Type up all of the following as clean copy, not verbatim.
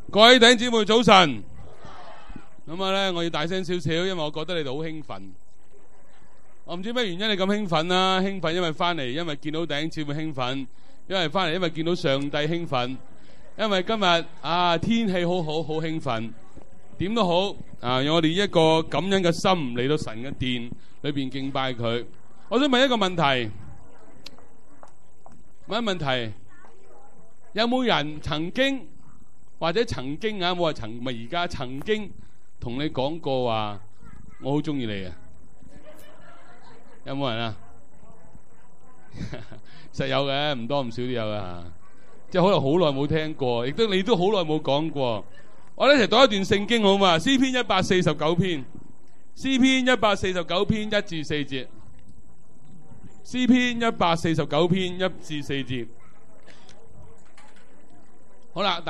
各位弟兄姊妹早晨。咁啊咧，我要大聲少少，因為我覺得你哋好興奮。我唔知咩原因你咁興奮啦，興奮因為翻嚟，因為見到弟兄姊妹興奮，因為翻嚟因為見到上帝興奮，因為今日天氣好好，好興奮。點都好讓我哋一個感恩嘅心嚟到神嘅殿裏邊敬拜佢。我想問一個問題，有冇人曾經或者曾經冇話唔係而家曾經同你講過話我好中意你啊？有冇人啊？實有嘅，唔多唔少都有嘅吓，即係可能好耐冇聽過，亦都你都好耐冇講過。我哋一齊讀一段聖經好嘛？詩篇149篇，詩篇149篇1至4節，詩篇149篇1至4節。好啦，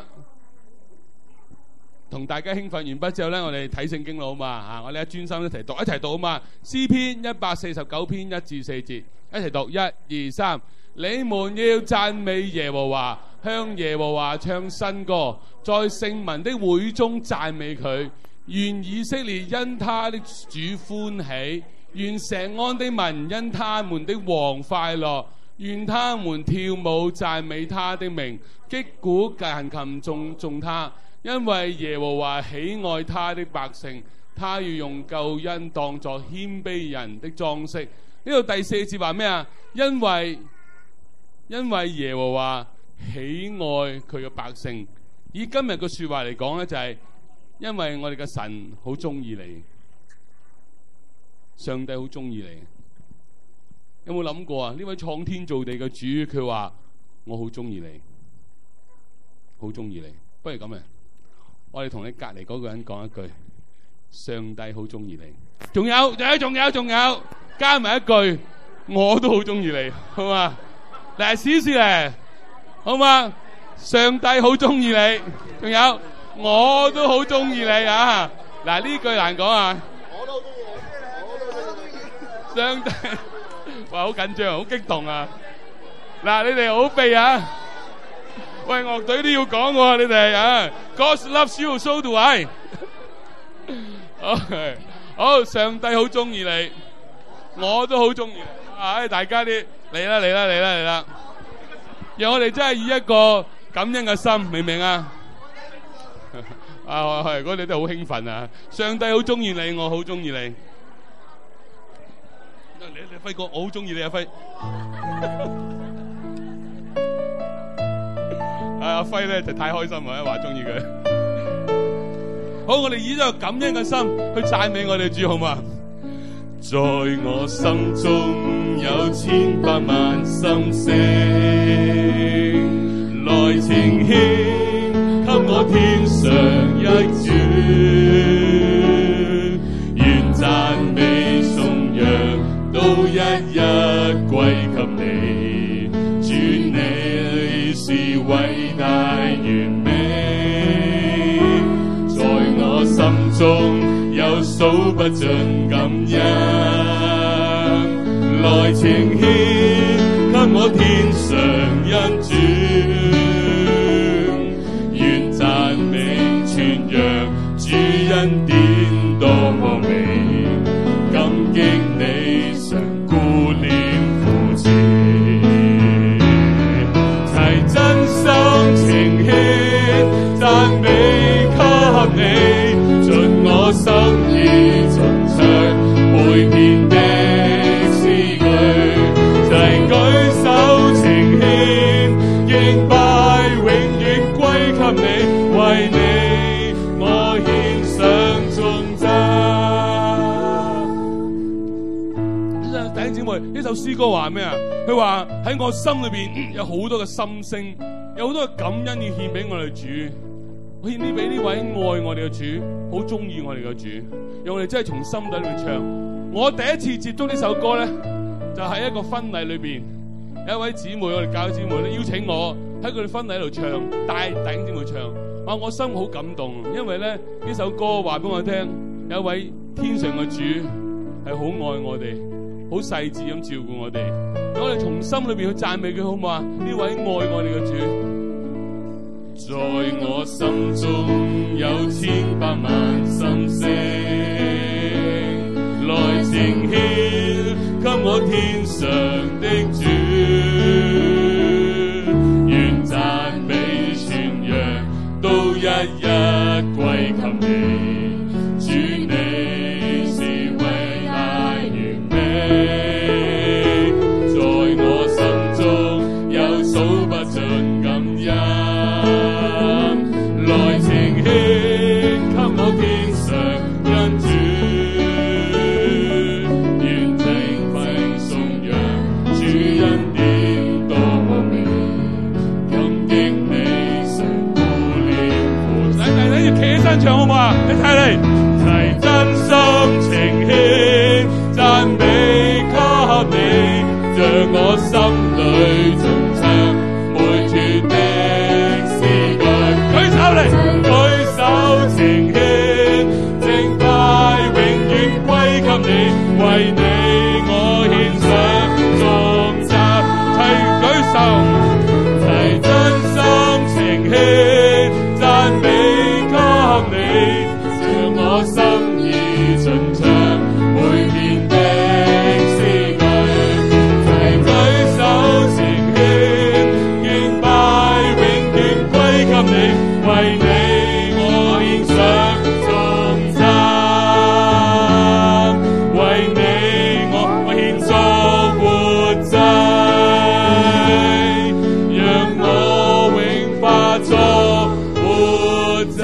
同大家興奮完畢之後咧，我哋睇聖經啦好嘛？我哋專心一齊讀好嘛？詩篇149篇1至4節，一齊讀1、2、3。你們要讚美耶和華，向耶和華唱新歌，在聖民的會中讚美佢。願以色列因他的主歡喜，願錫安的民因他們的王快樂。願他們跳舞讚美他的名，擊鼓彈琴頌他。因為耶和華喜愛他的百姓，他要用救恩當作謙卑人的裝飾。呢度第4節話咩啊？因為耶和華喜愛佢嘅百姓。以今日嘅說話嚟講呢，就係因為我哋嘅神好中意你，上帝好中意你。有冇諗過啊？呢位創天造地嘅主，佢話我好中意你，好中意你。不如咁啊，我哋同你隔籬嗰個人講一句：上帝好中意你。仲有，加埋一句，我都好中意你，好嘛？嚟試試咧，好嘛？上帝好中意你，仲有我都好中意你啊！嗱，呢句難講啊！我都好中意你，上帝，哇，好緊張，好激動啊！嗱，你哋好避啊！喂，樂隊都要講喎，你哋啊 ！God loves you, so do I。好，上帝好中意你，我都好中意。大家啲嚟啦！讓我哋真係以一個感恩嘅心，明唔明啊？係，嗰啲都好興奮啊！上帝好中意你，我好中意你。你輝哥，我好中意你啊，輝。阿輝咧就太開心啦，話中意佢。好，我哋以一個感恩嘅心去讚美我哋主，好嘛？在我心中有千百萬心聲，來呈獻給我天上一主，願讚美頌揚都一一歸給你，主你是偉大完美，在我心中有數不盡感恩，來呈獻給我天上恩主，願讚美傳揚主恩典多麼美，感激你常顧念扶持，齊真心呈獻讚美給你，盡我心意盡唱每篇的詩句，齊舉手呈獻敬拜永遠歸給你，為你我獻上頌讚。弟兄姊妹，呢首詩歌話咩啊？佢話喺我心裏邊有好多嘅心聲，有好多嘅感恩要獻俾我哋主。我獻呢俾呢位愛我哋嘅主，好中意我哋嘅主，讓我哋真係從心底裏面唱。我第一次接觸呢首歌咧，就喺一個婚禮裏邊，有一位姊妹，我哋教會姊妹咧邀請我喺佢哋婚禮度唱，帶弟兄姊妹唱。我心好感動，因為咧呢首歌話俾我聽，有一位天上嘅主係好愛我哋，好細緻咁照顧我哋。讓我哋從心裏邊去讚美佢，好唔好啊？呢位愛我哋嘅主。 在我心中有千百萬心聲，來呈獻給我天上的主，願讚美傳揚都一一歸給你，主你是偉大完美，在我心中有數不盡感恩，來呈獻給我天上恩主，願稱讚頌揚主恩典多麼美，感激你常顧念我。你要企起身唱好嘛？你睇嚟，齊真心呈獻讚美給你，讓我心裏頌唱每處的詩句。舉手嚟，舉手呈獻，敬拜永遠歸給你，為你我獻上頌讚。齊舉手，齊真心呈獻讚美給你，讓我心意盡唱每篇的詩句。齊舉手呈獻，敬拜永遠歸給你，為你我獻上頌讚，為你我獻作活祭，讓我永化作活祭。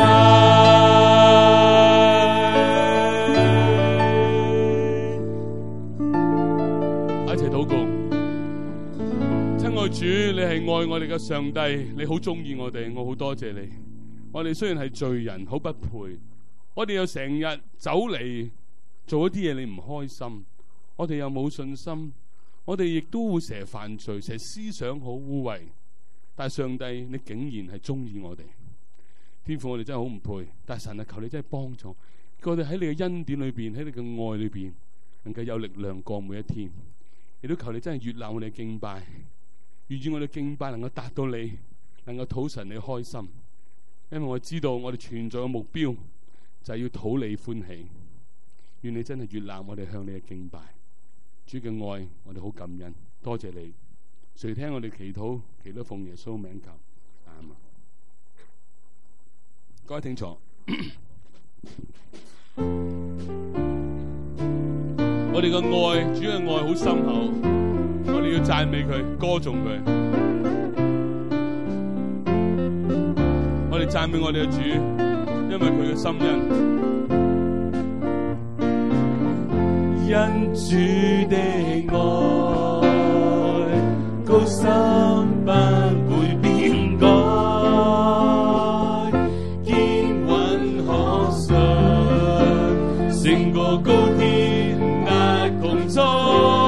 一齊禱告。親愛主，你係愛我哋嘅上帝，你好中意我哋，我好多謝你。我哋雖然係罪人，好不配，我哋又成日走嚟做一啲嘢你唔開心，我哋又冇信心，我哋亦都會成日犯罪，成日思想好污穢，但係上帝你竟然係中意我哋。天父，我哋真係好唔配，但係神啊，求你真係幫助我哋喺你嘅恩典裏邊，喺你嘅愛裏邊能夠有力量過每一天，亦都求你真係悅納我哋嘅敬拜，願意我哋敬拜能夠達到你，能夠討神你開心。因為我知道我哋存在嘅目標就係要討你歡喜，願你真係悅納我哋向你嘅敬拜。主嘅愛我哋好感恩，多謝你。垂聽我哋祈禱，祈禱奉耶穌名求，阿們。各位聽坐。我哋嘅愛，主嘅愛好深厚，我哋要讚美佢，歌頌佢。我哋讚美我哋嘅主，因為佢嘅心恩，因主的愛高深不會變改，堅穩可信，勝過高天壓穹蒼。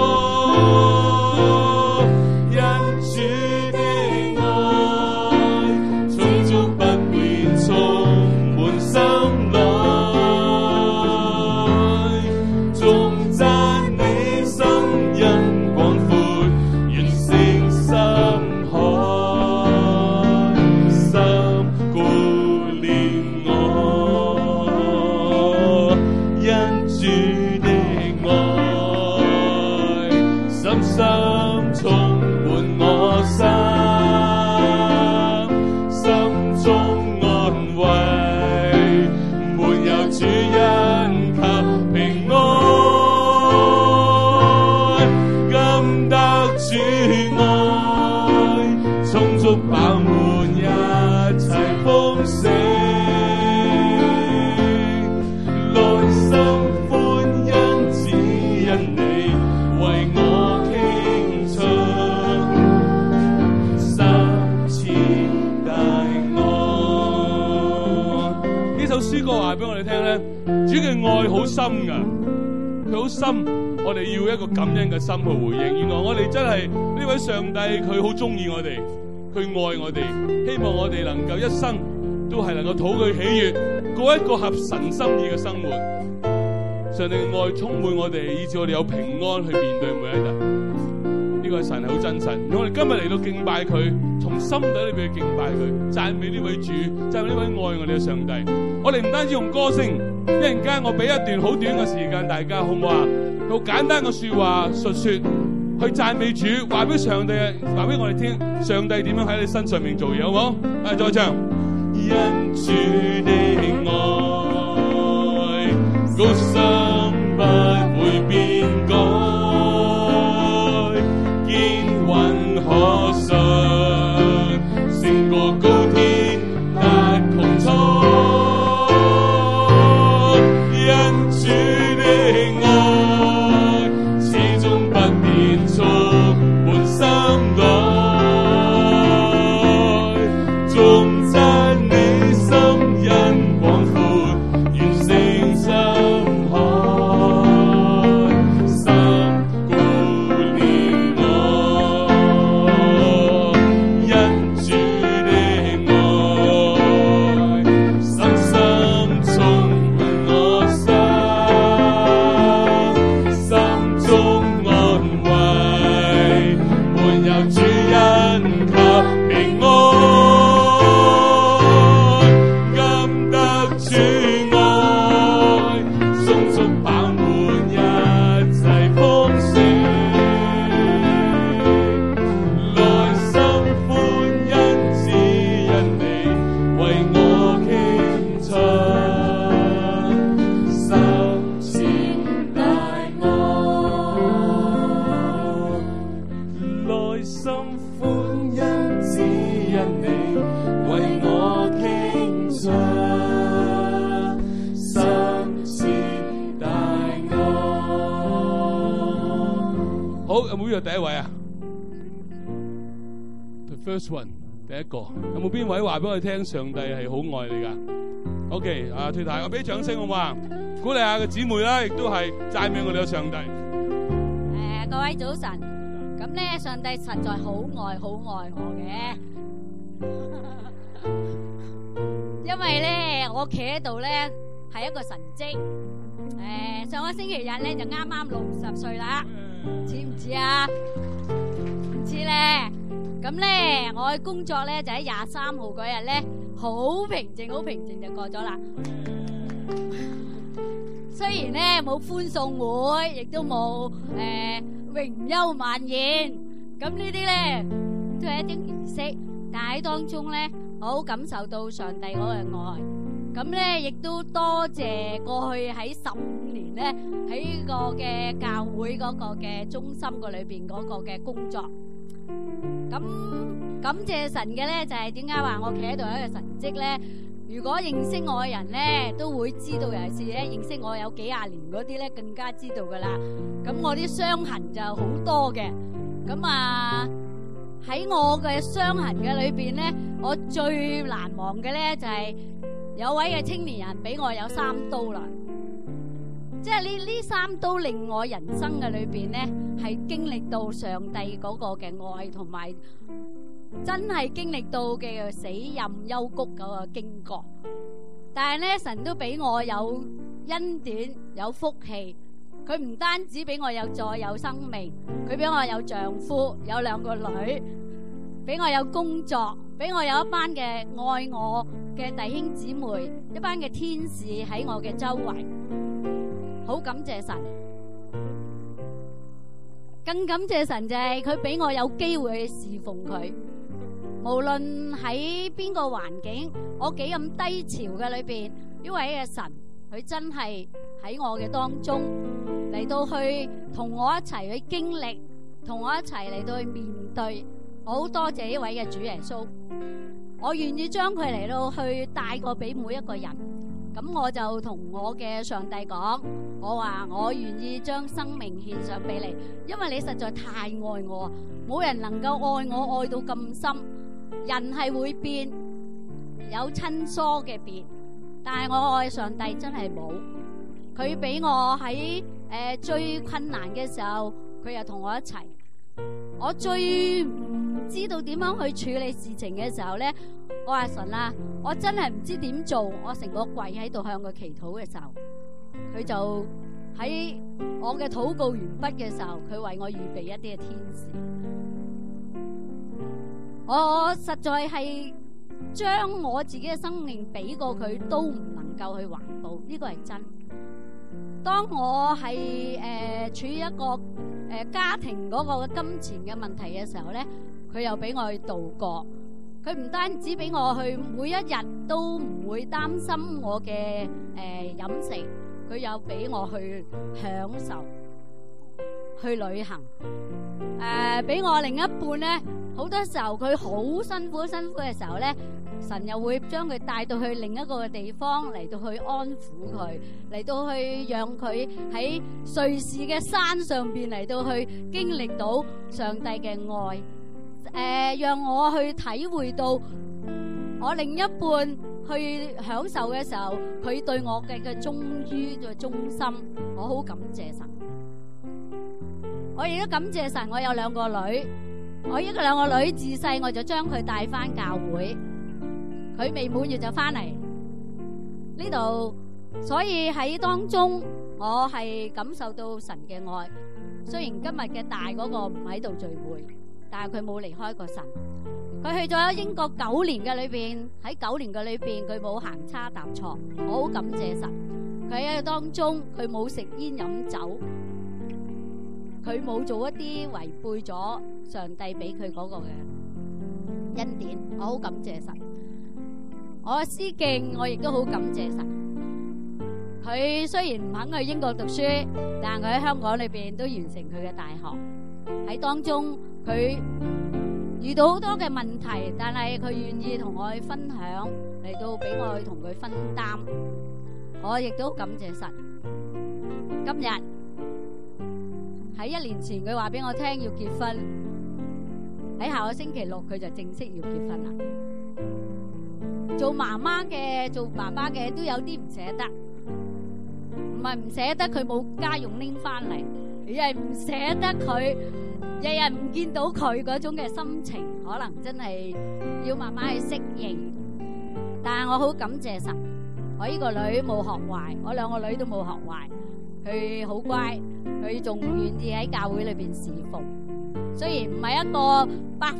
愛好深噶，佢好深，我哋要一個感恩嘅心去回應。原來我哋真係呢位上帝，佢好中意我哋，佢愛我哋，希望我哋能夠一生都係能夠討佢喜悅，過一個合神心意嘅生活。上帝嘅愛充滿我哋，以致我哋有平安去面對每一日。亦呢個神係好真實。我哋今日嚟到敬拜佢，從心底裏邊去敬拜佢，讚美呢位主，讚美呢位愛我哋嘅上帝。我哋唔單止用歌聲，一陣間我俾一段好短嘅時間大家，好唔好啊？用簡單嘅說話述說，去讚美主，話俾上帝，話俾我哋聽，上帝點樣喺你身上面做嘢，好唔好？再唱。因主的愛，高深不會變改，堅穩可信，勝過高天達穹蒼。因主的愛，始終不變，充滿心內。第一位啊 ，The first one， 第一個，有冇邊位話俾我哋聽，上帝係好愛你噶 ？OK， 退太，我俾掌聲好唔好啊？鼓勵下個姊妹啦，亦都係讚美我哋嘅上帝。 各位早晨，咁咧，上帝實在好愛我嘅，因為咧，我企喺度咧係一個神蹟。上個星期日咧就啱啱60歲啦。似唔似啊？唔似咧，咁咧我嘅工作咧就喺23號嗰日咧，好平靜就過咗啦。雖然咧冇歡送會，亦都冇榮休晚宴，咁呢啲咧都係一啲儀式，但喺當中咧，我好感受到上帝嗰個愛。咁咧，亦都多謝過去喺15年咧喺個嘅教會嗰個嘅中心個裏邊嗰個嘅工作。咁感謝神嘅咧，就係點解話我企喺度有一個神蹟咧？如果認識我嘅人咧，都會知道，尤其是咧認識我有幾廿年嗰啲咧，更加知道噶啦。咁我啲傷痕就好多嘅。咁喺我嘅傷痕嘅裏邊咧，我最難忘嘅咧就係有位嘅青年人俾我有3刀啦，即係呢3刀令我人生嘅裏邊咧係經歷到上帝嗰個嘅愛，同埋真係經歷到嘅死蔭幽谷嗰個經過。但係咧，神都俾我有恩典有福氣，佢唔單止俾我有再有生命，佢俾我有丈夫有2個女，俾我有工作，俾我有一班嘅愛我嘅弟兄姊妹，一班嘅天使喺我嘅周圍，好感謝神。更感謝神就係佢俾我有機會去侍奉佢，無論喺邊個環境，我幾咁低潮嘅裏邊，呢位嘅神佢真係喺我嘅當中嚟到去同我一齊去經歷，同我一齊嚟到去面對。我好多謝呢位嘅主耶穌，我願意將佢嚟到去帶過俾每一個人。咁我就同我嘅上帝講，我話我願意將生命獻上俾你，因為你實在太愛我，冇人能夠愛我愛到咁深。人係會變，有親疏嘅變，但係我愛上帝真係冇。佢俾我喺最困難嘅時候，佢又同我一齊。我最唔知道點樣去處理事情嘅時候咧，我話神啊，我真係唔知點做，我成個跪喺度向佢祈禱嘅時候，佢就喺我嘅禱告完畢嘅時候，佢為我預備一啲嘅天使。我實在係將我自己嘅生命俾過佢，都唔能夠去環報，呢個係真。當我係處於一個家庭嗰個金錢嘅問題嘅時候咧，佢又俾我去度過。佢唔單止俾我去每一日都唔會擔心我嘅飲食，佢又俾我去享受，去旅行。俾我另一半咧，好多時候佢好辛苦嘅時候咧，神又會將佢帶到去另一個嘅地方嚟到去安撫佢，嚟到去讓佢喺瑞士嘅山上邊嚟到去經歷到上帝嘅愛，讓我去體會到我另一半去享受嘅時候，佢對我嘅忠於嘅忠心，我好感謝神。我亦都感謝神，我有兩個女，我呢個兩個女自細我就將佢帶翻教會，佢未滿月就翻嚟呢度，所以喺當中我係感受到神嘅愛。雖然今日嘅大嗰個唔喺度聚會，但係佢冇離開過神。佢去咗英國9年嘅裏邊，喺9年嘅裏邊佢冇行差踏錯，我好感謝神。佢喺當中佢冇食煙飲酒，佢冇做一啲違背咗上帝俾佢嗰個嘅恩典，我好感謝神。我思敬，我亦都好感謝神。佢雖然唔肯去英國讀書，但係佢喺香港裏邊都完成佢嘅大學。喺當中佢遇到好多嘅問題，但係佢願意同我去分享，嚟到俾我去同佢分擔。我亦都感謝神。今日喺1年前佢話俾我聽要結婚，喺下個星期六佢就正式要結婚啦。做媽媽嘅、做爸爸嘅都有啲唔捨得，唔係唔捨得佢冇家用拎翻嚟，而係唔捨得佢日日唔見到佢嗰種嘅心情，可能真係要慢慢去適應。但係我好感謝神，我呢個女冇學壞，我兩個女都冇學壞，佢好乖，佢仲願意喺教會裏邊侍奉。雖然唔係一個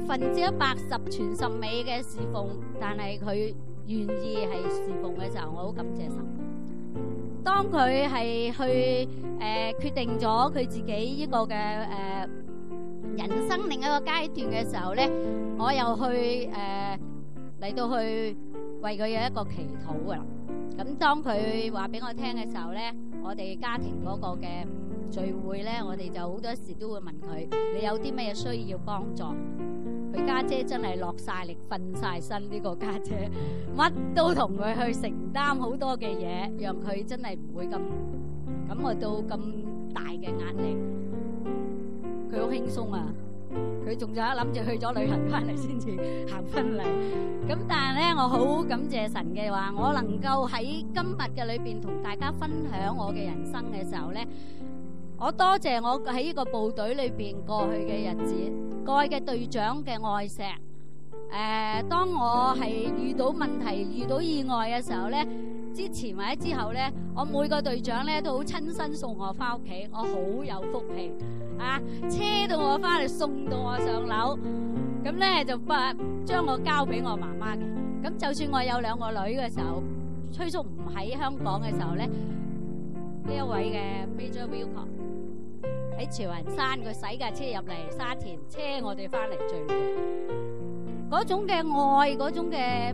110%全十美嘅侍奉，但係佢願意係侍奉嘅時候，我好感謝神。當佢係去決定咗佢自己呢個嘅人生另一個階段嘅時候咧，我又去嚟到去為佢有一個祈禱噶啦。咁當佢話俾我聽嘅時候咧，我哋家庭嗰個嘅聚會咧，我哋就好多時都會問佢：你有啲咩需要幫助？佢家姐真係落晒力、瞓晒身，呢個家姐乜都同佢去承擔好多嘅嘢，讓佢真係唔會咁感覺到咁大嘅壓力。佢好輕鬆啊！佢仲有諗住去咗旅行翻嚟先至行婚禮。咁但係咧，我好感謝神嘅話，我能夠喺今日嘅裏邊同大家分享我嘅人生嘅時候咧，我多謝我喺呢個部隊裏邊過去嘅日子，過去嘅隊長嘅愛錫。當我係遇到問題、遇到意外嘅時候咧，之前或者之後咧，我每個隊長咧都好親身送我翻屋企，我好有福氣啊！車到我翻嚟，送到我上樓，咁咧就將我交俾我媽媽嘅。咁就算我有2個女嘅時候，崔叔唔喺香港嘅時候咧，呢一位嘅 Major Wilcox喺潮雲山，佢洗架車入嚟沙田，車我哋翻嚟聚會，嗰種嘅愛，嗰種嘅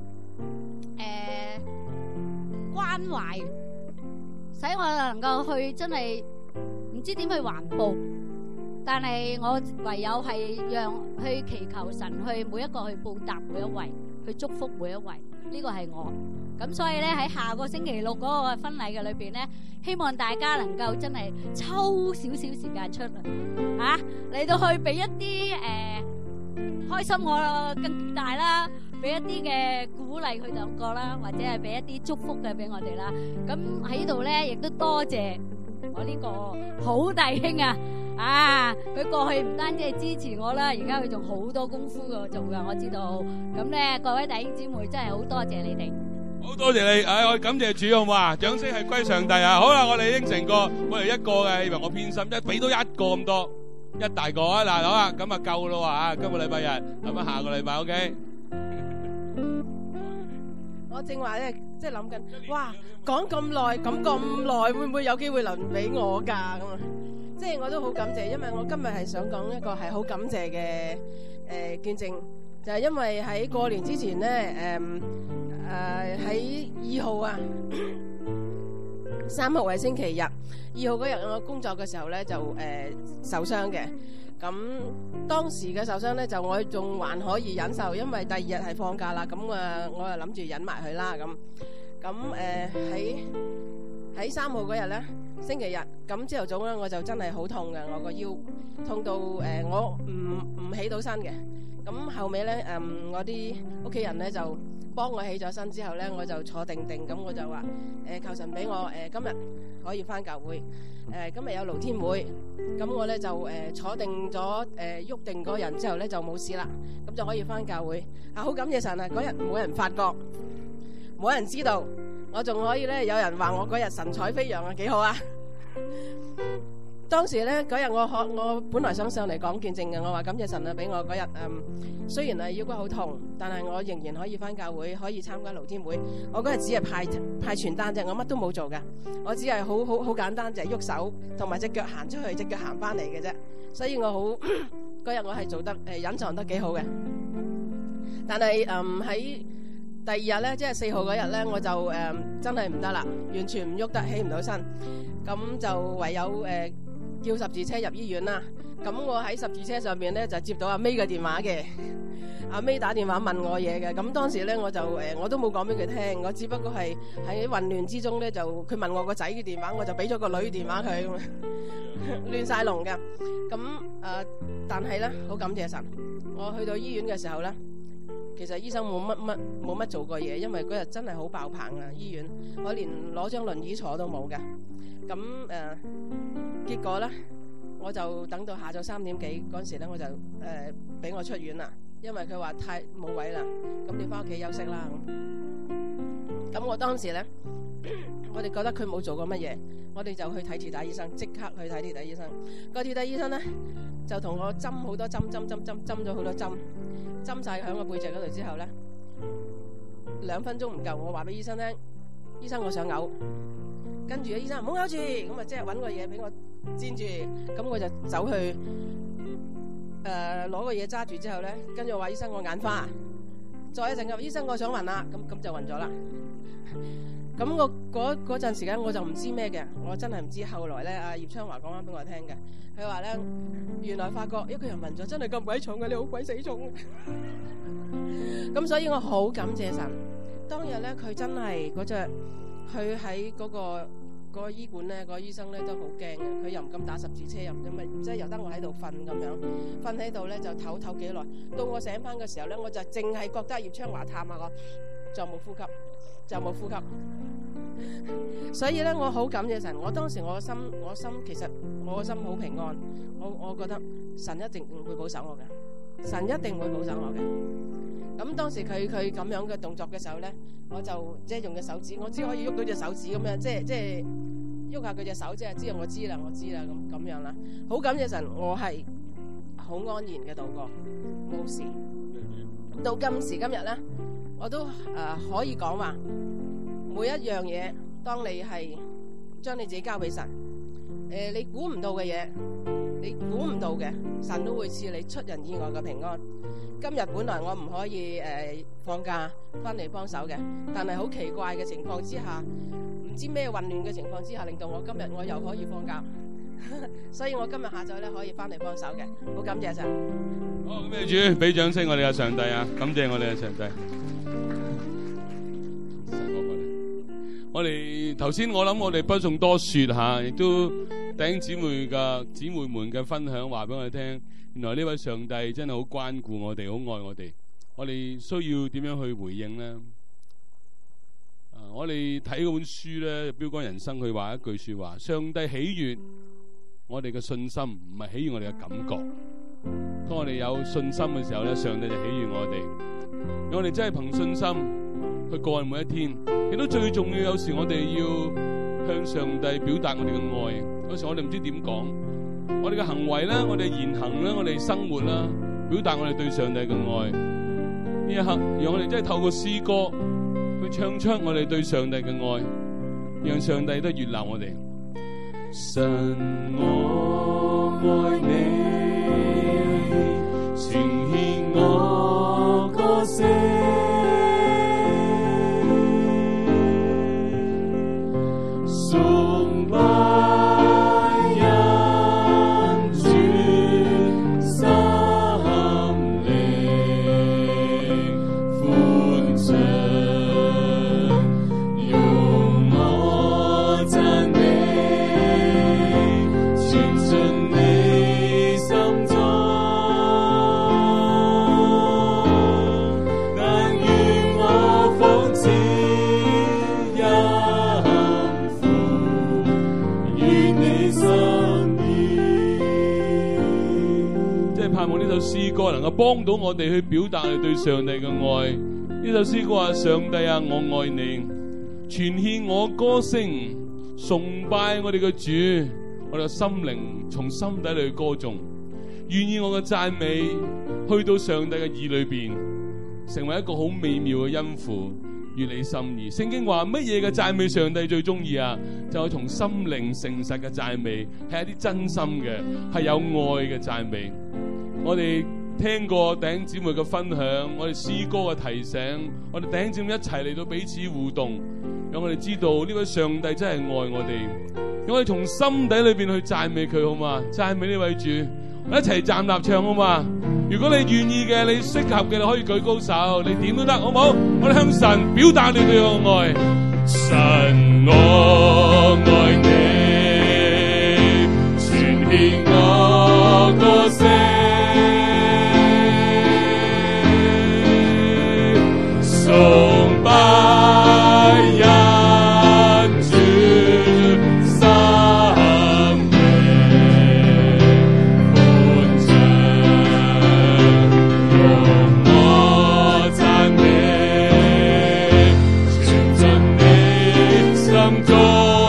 關懷，使我能夠去真係唔知點去環報，但係我唯有係讓去祈求神去每一個去報答每一位，去祝福每一位，呢個係我。咁所以咧喺下個星期六嗰個婚禮嘅裏邊咧，希望大家能夠真係抽少少時間出嚟，嚟到去俾一啲開心我更大啦，俾一啲嘅鼓勵佢兩個啦，或者係俾一啲祝福嘅俾我哋啦。咁喺度咧亦都多謝我呢個好弟兄啊！佢過去唔單止係支持我啦，而家佢仲好多功夫嘅做㗎，我知道。咁咧各位弟兄姊妹真係好多謝你哋。 好多謝你，我感謝主好嘛，掌聲係歸上帝啊！好啦，我哋應承過，我哋一個嘅，以為我偏心，俾多一個咁多，一大個啊！嗱，好啦，咁啊夠咯啊！今個禮拜日，咁啊下個禮拜 OK。 我正話咧，即係諗緊，哇，講咁耐，會唔會有機會輪俾我㗎？咁啊，即係我都好感謝，因為我今日係想講一個係好感謝嘅見證，就係因為喺過年之前咧，喺2號啊，3號係星期日，2號嗰日我工作嘅時候咧就受傷嘅。咁當時嘅受傷咧，就我仲還可以忍受，因為第二日係放假啦。咁我又諗住忍埋佢啦。咁喺3號嗰日咧，星期日，咁朝頭早咧我就真係好痛嘅，我個腰痛到我唔起到身嘅。咁後尾咧我啲屋企人咧就幫我起咗身之後咧，我就坐定定，咁我就話求神俾我今日可以返教會。今日有露天會，咁我咧就坐定咗喐定嗰人之後咧就冇事啦，咁就可以返教會。好感謝神啊！嗰日冇人發覺，冇人知道，我仲可以咧有人話我嗰日神采飛揚啊，幾好啊！當時咧嗰日我本來想上嚟講見證嘅，我話感謝神啊，俾我嗰日雖然係腰骨好痛，但係我仍然可以返教會，可以參加露天會。我嗰日只係派傳單啫，我乜都冇做嘅，我只係好簡單，就係喐手同埋隻腳行出去，隻腳行翻嚟嘅啫。所以我好嗰日我係做得隱藏得幾好嘅。但係喺第二日咧，即係4號嗰日咧，我就真係唔得啦，完全唔喐得，起唔到身，咁就唯有叫十字車入醫院啦。咁我喺十字車上面咧就接到阿 May 嘅電話嘅，阿 May 打電話問我嘢嘅。咁當時咧我就我都冇講俾佢聽，我只不過係喺混亂之中咧就佢問我個仔嘅電話，我就俾咗個女電話佢，亂晒龍嘅。咁但係咧好感謝神，我去到醫院嘅時候咧，其實醫生冇乜做過嘢，因為嗰日真係好爆棚啊！醫院我連攞張輪椅坐都冇嘅。咁結果咧，我就等到下晝3點幾嗰陣時咧，我就俾我出院啦，因為佢話太冇位啦，咁你翻屋企休息啦。咁我當時咧，我哋覺得佢冇做過乜嘢，我哋就去睇鐵打醫生，即刻去睇鐵打醫生。個鐵打醫生咧就同我針好多針咗好多針，針晒喺我背脊嗰度之後咧，2分鐘唔夠，我話俾醫生聽，醫生我想嘔。跟住醫生唔好嘔住，咁啊即係揾個嘢俾我煎住，咁我就走去攞個嘢揸住之後咧，跟住我話醫生我眼花，再一陣間醫生我想暈啦，咁就暈咗啦。咁我嗰陣時間我就唔知咩嘅，我真係唔知。後來咧阿葉昌華講翻俾我聽嘅，佢話咧原來發覺一個人暈咗真係咁鬼重嘅，你好鬼死重。咁所以我好感謝神，當日咧佢真係嗰隻，佢喺嗰個醫館咧，個醫生咧都好驚嘅，佢又唔敢打十字車，又唔知乜，即係由得我喺度瞓咁樣，瞓喺度咧就唞幾耐。到我醒翻嘅時候咧，我就淨係覺得葉昌華探下我，就冇呼吸，就冇呼吸。所以咧，我好感謝神。我當時我心其實我個心好平安，我覺得神一定會保守我嘅，神一定會保守我嘅。咁當時佢咁樣嘅動作嘅時候咧，我就即係用隻手指，我只可以喐到隻手指咁樣，即係喐下佢隻手，即係知道我知啦咁樣啦。好感謝神，我係好安然嘅度過，冇事。到今時今日咧，我都可以講話，每一樣嘢，當你係將你自己交俾神，你估唔到嘅嘢，你估唔到嘅，神都會賜你出人意外嘅平安。今日本來我唔可以放假翻嚟幫手嘅，但係好奇怪嘅情況之下，唔知咩混亂嘅情況之下，令到我今日我又可以放假，所以我今日下晝咧可以翻嚟幫手嘅，好感謝神。 好，感謝主，俾掌聲我哋嘅上帝啊！感謝我哋嘅上帝。我哋頭先我諗我哋不用多說吓，亦都弟兄姊妹們嘅分享話俾我哋聽。原來呢位上帝真係好關顧我哋，好愛我哋。我哋需要點樣去回應呢？我哋睇嗰本書咧，標竿人生佢話一句說話：上帝喜悅我哋嘅信心，唔係喜悅我哋嘅感覺。當我哋有信心嘅時候咧，上帝就喜悅我哋。如果我哋真係憑信心去過每一天。亦都最重要，有時我哋要向上帝表達我哋嘅愛。有時我哋唔知點講，我哋嘅行為啦，我哋言行啦，我哋生活啦，表達我哋對上帝嘅愛。呢一刻，讓我哋真係透過詩歌去唱出我哋對上帝嘅愛，讓上帝都悅納我哋。神，我愛你，全獻我歌聲，崇拜因主心靈歡暢，用我讚美傳進你心中，但願我仿似音符，願你心意。即係盼望呢首詩歌能夠幫到我哋去表達你對上帝嘅愛。呢首詩歌話：上帝啊，我愛你，全獻我歌聲，崇拜我哋嘅主，我哋嘅心靈從心底裏去歌頌，願意我嘅讚美去到上帝嘅耳裏邊，成為一個好美妙嘅音符，與你心意。聖經話乜嘢嘅讚美上帝最中意啊？就係從心靈誠實嘅讚美，係一啲真心嘅，係有愛嘅讚美。我哋聽過弟兄姊妹嘅分享，我哋詩歌嘅提醒，我哋弟兄姊妹一齊嚟到彼此互動，讓我哋知道呢位上帝真係愛我哋，讓我哋從心底裏邊去讚美佢，好嘛？讚美呢位主，我一齊站立唱，好嘛？如果你願意嘅，你適合嘅，你可以舉高手，你點都得，好唔好？我哋向神表達你對我嘅愛。神，我愛你，全獻我歌聲，崇拜因主心靈歡暢，用我讚美傳進你心中，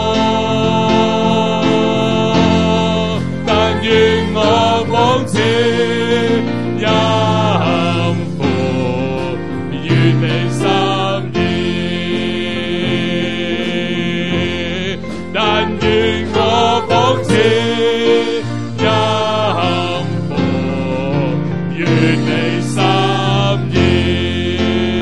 但願我仿似音符，願你心意，但願我仿似音符，願你心意。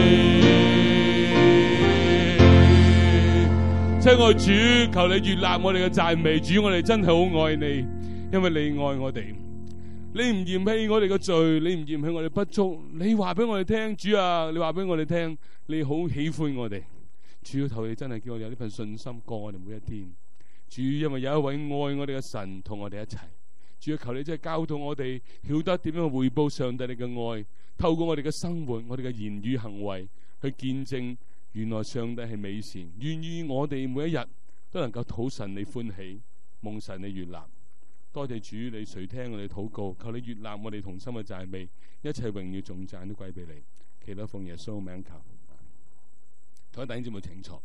親愛主，求你悅納我哋嘅讚美，主，我哋真係好愛你，因為你愛我哋。你唔嫌棄我哋嘅罪，你唔嫌棄我哋不足，你話俾我哋聽，主啊，你話俾我哋聽，你好喜歡我哋。主要求你真係叫我哋有呢份信心過我哋每一天。主，因為有一位愛我哋嘅神同我哋一齊。主要求你真係教導我哋曉得點樣回報上帝你嘅愛，透過我哋嘅生活，我哋嘅言語行為去見證原來上帝係美善，願意我哋每一日都能夠討神你歡喜，蒙神你悅納。多謝主，你垂聽我哋禱告，求你悅納我哋同心嘅讚美，一切榮耀頌讚都歸俾你。祈禱奉耶穌名求。各位弟兄姊妹請坐。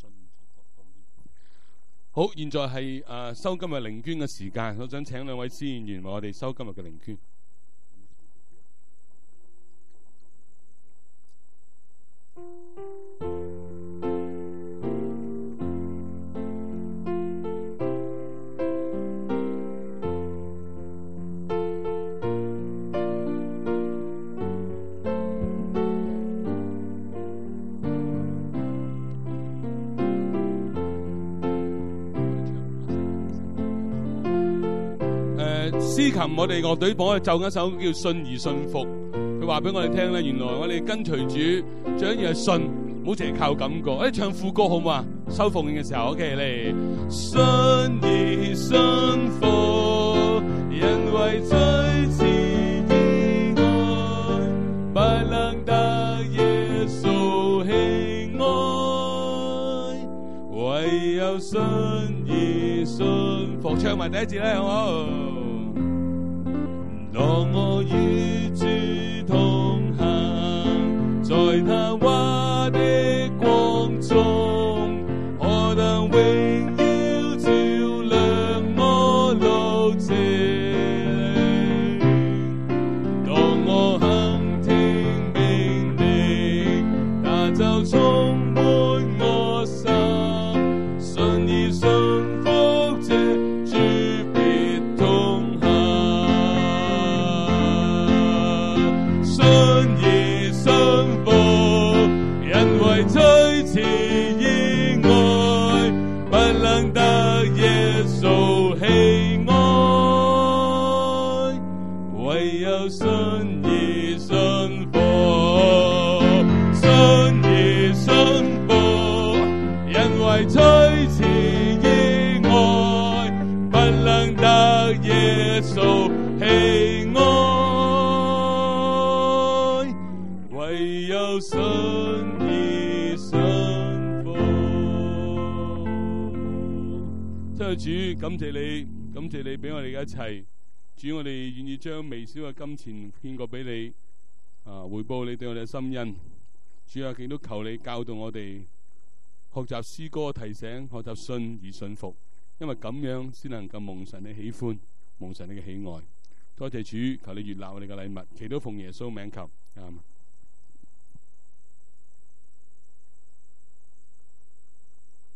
好，現在係收今日靈捐嘅時間，我想請兩位司宴員為我哋收今日嘅靈捐。司琴我哋樂隊幫我哋奏一首叫信而信服，佢話俾我哋聽咧，原來我哋跟隨主最緊要係信，唔好淨係靠感覺。我哋唱副歌好嘛？收奉獻嘅時候 OK 嚟。信而信服，因為最似意愛，不能得耶穌喜愛，唯有信而信服。唱埋第一節咧，好唔好？當我與主同行，在他話的在追持意外，不能得耶穌喜愛，唯有信而信服。真係主，感謝你，感謝你俾我哋一齊。主，我哋願意將微小嘅金錢獻過俾你，回報你對我哋嘅心恩。主啊，亦都求你教導我哋學習詩歌提醒，學習信而信服，因為咁樣先能夠蒙神嘅喜歡，蒙神你嘅喜愛。多謝主，求你悅納我哋嘅禮物，祈禱奉耶穌名求，阿們。